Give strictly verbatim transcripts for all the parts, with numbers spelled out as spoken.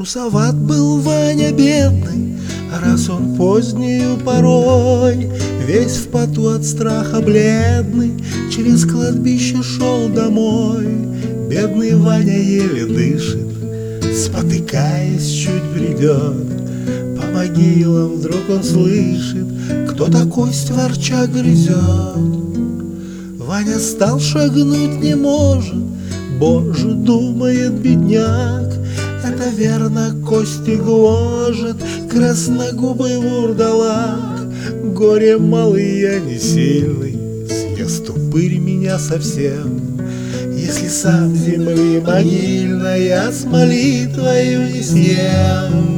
Трусоват был Ваня бедный, раз он позднею порой, весь в поту от страха бледный, через кладбище шел домой. Бедный Ваня еле дышит, спотыкаясь, чуть бредет. По могилам вдруг он слышит, кто-то кость ворча грызет. Ваня стал, шагнуть не может, Боже, думает бедняк, это верно кости гложет красногубый вурдалак. Горе малый, я не сильный, съест упырь меня совсем, если сам земли могильной я с молитвою не съем.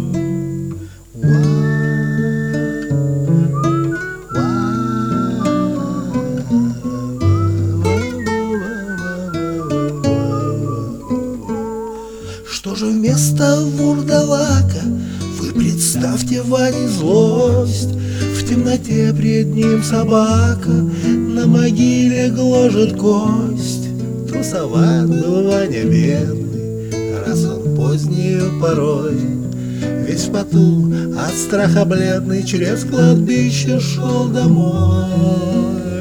Что же вместо вурдалака? Вы представьте Ване злость. В темноте пред ним собака на могиле гложет кость. Трусоват был Ваня бедный, раз он позднею порой, весь в поту от страха бледный, через кладбище шел домой.